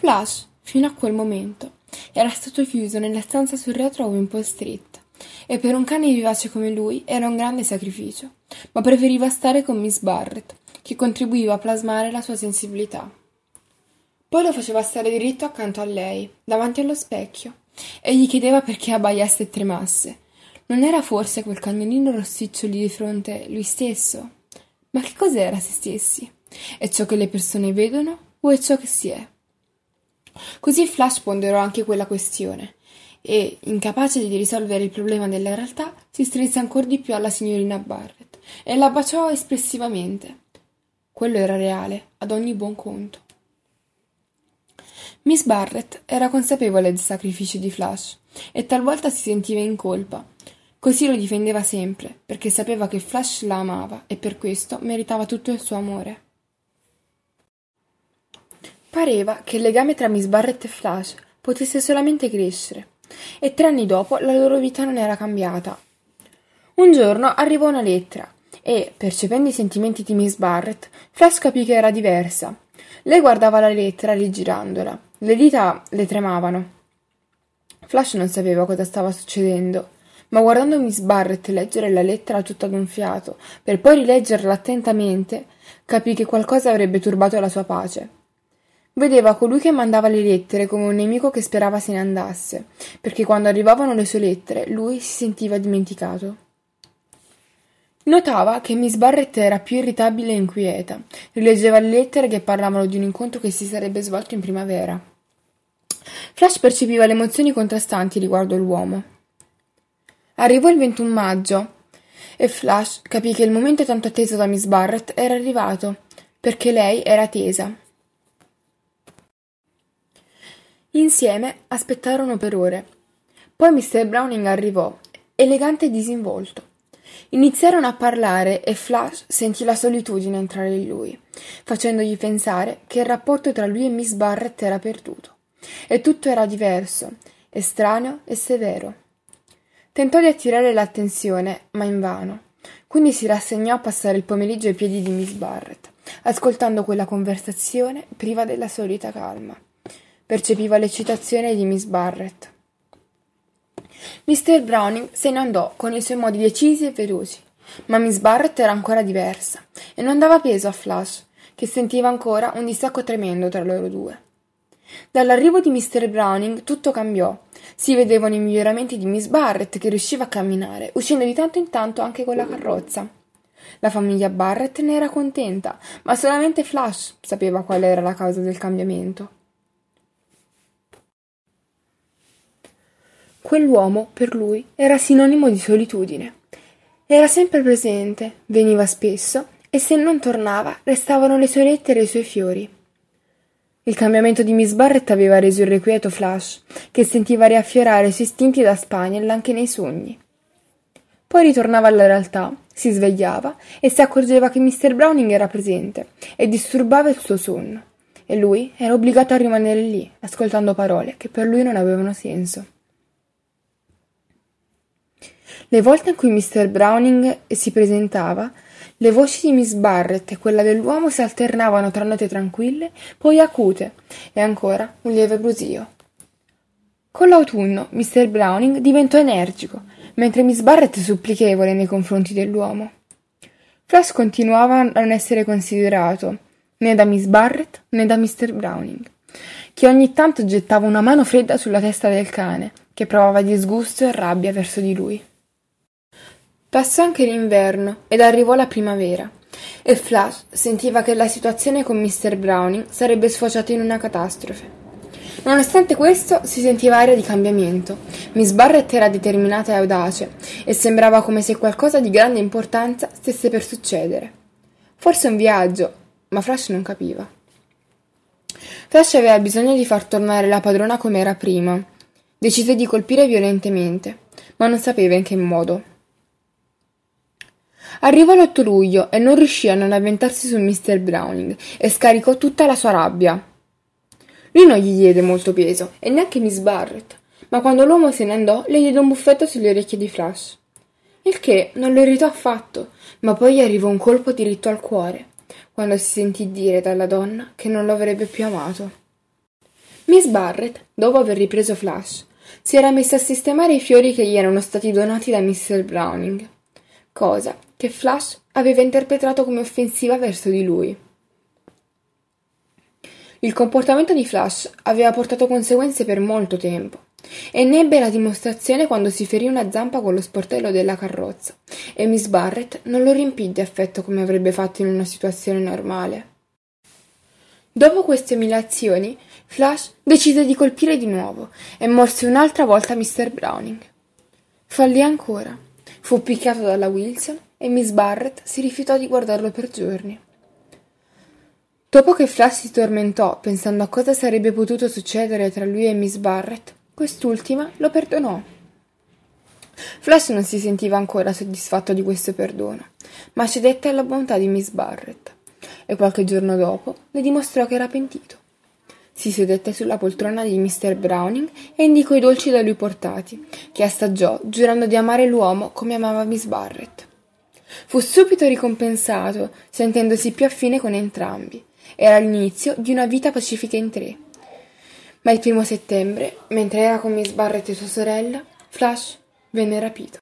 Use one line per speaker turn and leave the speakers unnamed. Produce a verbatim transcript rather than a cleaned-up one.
Flash, fino a quel momento, era stato chiuso nella stanza sul retro a Wimpole Street, e per un cane vivace come lui era un grande sacrificio, ma preferiva stare con Miss Barrett, che contribuiva a plasmare la sua sensibilità. Poi lo faceva stare diritto accanto a lei, davanti allo specchio, e gli chiedeva perché abbaiasse e tremasse. Non era forse quel cagnolino rossiccio lì di fronte lui stesso? Ma che cos'era se stessi? È ciò che le persone vedono o è ciò che si è? Così Flash ponderò anche quella questione e, incapace di risolvere il problema della realtà, si strinse ancor di più alla signorina Barrett e la baciò espressivamente. Quello era reale, ad ogni buon conto. Miss Barrett era consapevole dei sacrifici di Flash e talvolta si sentiva in colpa. Così lo difendeva sempre, perché sapeva che Flash la amava e per questo meritava tutto il suo amore. Pareva che il legame tra Miss Barrett e Flash potesse solamente crescere, e tre anni dopo la loro vita non era cambiata. Un giorno arrivò una lettera e, percependo i sentimenti di Miss Barrett, Flash capì che era diversa. Lei guardava la lettera rigirandola. Le dita le tremavano. Flash non sapeva cosa stava succedendo, ma guardando Miss Barrett leggere la lettera tutta ad un fiato, per poi rileggerla attentamente, capì che qualcosa avrebbe turbato la sua pace. Vedeva colui che mandava le lettere come un nemico che sperava se ne andasse, perché quando arrivavano le sue lettere lui si sentiva dimenticato. Notava che Miss Barrett era più irritabile e inquieta. Rileggeva le lettere che parlavano di un incontro che si sarebbe svolto in primavera. Flash percepiva le emozioni contrastanti riguardo l'uomo. Arrivò il ventuno maggio e Flash capì che il momento tanto atteso da Miss Barrett era arrivato, perché lei era tesa. Insieme aspettarono per ore. Poi mister Browning arrivò, elegante e disinvolto. Iniziarono a parlare e Flash sentì la solitudine entrare in lui, facendogli pensare che il rapporto tra lui e Miss Barrett era perduto. E tutto era diverso, estraneo e severo. Tentò di attirare l'attenzione, ma invano. Quindi si rassegnò a passare il pomeriggio ai piedi di Miss Barrett, ascoltando quella conversazione priva della solita calma. Percepiva l'eccitazione di Miss Barrett. mister Browning se ne andò con i suoi modi decisi e veloci, ma Miss Barrett era ancora diversa e non dava peso a Flash, che sentiva ancora un distacco tremendo tra loro due. Dall'arrivo di mister Browning tutto cambiò. Si vedevano i miglioramenti di Miss Barrett, che riusciva a camminare, uscendo di tanto in tanto anche con la carrozza. La famiglia Barrett ne era contenta, ma solamente Flash sapeva qual era la causa del cambiamento. Quell'uomo, per lui, era sinonimo di solitudine. Era sempre presente, veniva spesso, e se non tornava restavano le sue lettere e i suoi fiori. Il cambiamento di Miss Barrett aveva reso irrequieto Flash, che sentiva riaffiorare i suoi istinti da spaniel anche nei sogni. Poi ritornava alla realtà, si svegliava e si accorgeva che mister Browning era presente e disturbava il suo sonno, e lui era obbligato a rimanere lì, ascoltando parole che per lui non avevano senso. Le volte in cui mister Browning si presentava, le voci di Miss Barrett e quella dell'uomo si alternavano tra note tranquille, poi acute, e ancora un lieve brusio. Con l'autunno mister Browning diventò energico, mentre Miss Barrett supplichevole nei confronti dell'uomo. Flash continuava a non essere considerato, né da Miss Barrett né da mister Browning, che ogni tanto gettava una mano fredda sulla testa del cane, che provava disgusto e rabbia verso di lui. Passò anche l'inverno ed arrivò la primavera, e Flash sentiva che la situazione con mister Browning sarebbe sfociata in una catastrofe. Nonostante questo, si sentiva aria di cambiamento. Miss Barrett era determinata e audace, e sembrava come se qualcosa di grande importanza stesse per succedere. Forse un viaggio, ma Flash non capiva. Flash aveva bisogno di far tornare la padrona come era prima. Decise di colpire violentemente, ma non sapeva in che modo. Arrivò l'otto luglio e non riuscì a non avventarsi su mister Browning e scaricò tutta la sua rabbia. Lui non gli diede molto peso, e neanche Miss Barrett, ma quando l'uomo se ne andò le diede un buffetto sulle orecchie di Flash, il che non lo irritò affatto, ma poi gli arrivò un colpo diritto al cuore, quando si sentì dire dalla donna che non lo avrebbe più amato. Miss Barrett, dopo aver ripreso Flash, si era messa a sistemare i fiori che gli erano stati donati da mister Browning, cosa che Flash aveva interpretato come offensiva verso di lui. Il comportamento di Flash aveva portato conseguenze per molto tempo, e ne ebbe la dimostrazione quando si ferì una zampa con lo sportello della carrozza, e Miss Barrett non lo riempì di affetto come avrebbe fatto in una situazione normale. Dopo queste umiliazioni, Flash decise di colpire di nuovo e morse un'altra volta mister Browning. Fallì ancora, fu picchiato dalla Wilson e Miss Barrett si rifiutò di guardarlo per giorni. Dopo che Flash si tormentò pensando a cosa sarebbe potuto succedere tra lui e Miss Barrett, quest'ultima lo perdonò. Flash non si sentiva ancora soddisfatto di questo perdono, ma cedette alla bontà di Miss Barrett e qualche giorno dopo le dimostrò che era pentito. Si sedette sulla poltrona di mister Browning e indicò i dolci da lui portati, che assaggiò giurando di amare l'uomo come amava Miss Barrett. Fu subito ricompensato, sentendosi più affine con entrambi. Era l'inizio di una vita pacifica in tre. Ma il primo settembre, mentre era con Miss Barrett e sua sorella, Flash venne rapito.